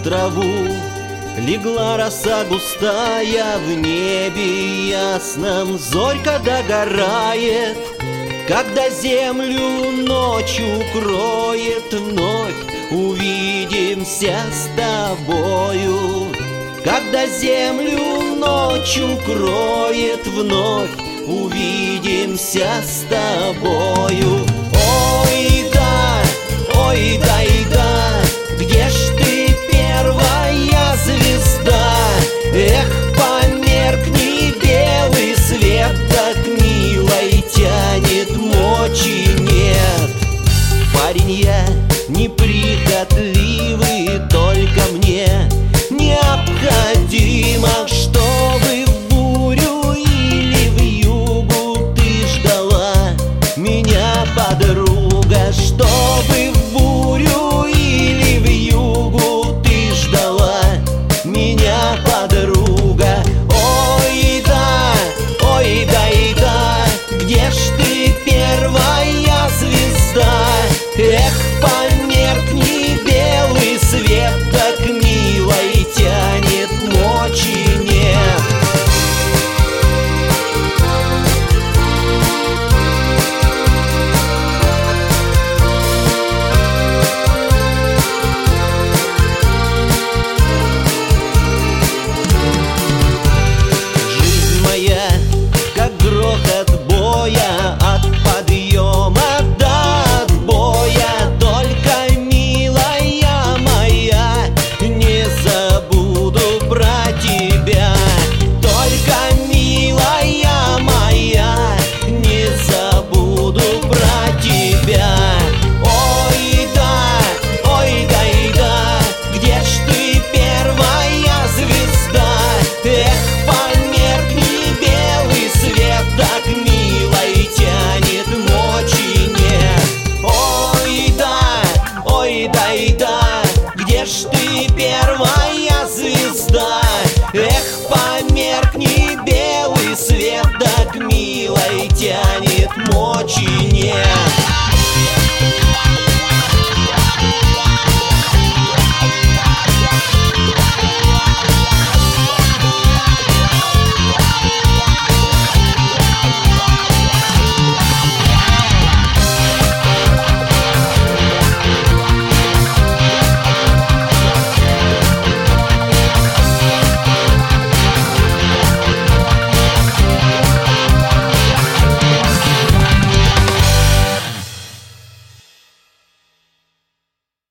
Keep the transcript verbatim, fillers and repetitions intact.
траву. Легла роса густая, в небе ясном зорька догорает. Когда землю ночь укроет, вновь увидимся с тобою. Когда землю ночь укроет, вновь увидимся с тобою. Ой, да, ой, да и да, где ж ты, первая звезда? Эх, померкни, белый свет, так милой тянет, мочи нет. Парень я неприхотливый, только мне необходимо, чтобы в бурю или в югу ты ждала меня, подруга. Чтобы в бурю или в югу ты ждала меня, подруга. Ой, да, ой, да и да, где ж ты, первая звезда? Эх, померкни, белый свет, так милой тянет, мочи нет. Жизнь моя, как грохот боя, от подъема до отбоя. Только, милая моя, не забуду про тебя. Только, милая моя, не забуду про тебя. Ой, да, ой, да и да, где ж ты, первая звезда? Эх, померкни, белый свет, так милой тянет, мочи нет. Ой, да, ой, да и да, где ж ты, первая звезда? Эх, померкни, белый свет, так милой тянет, мочи нет.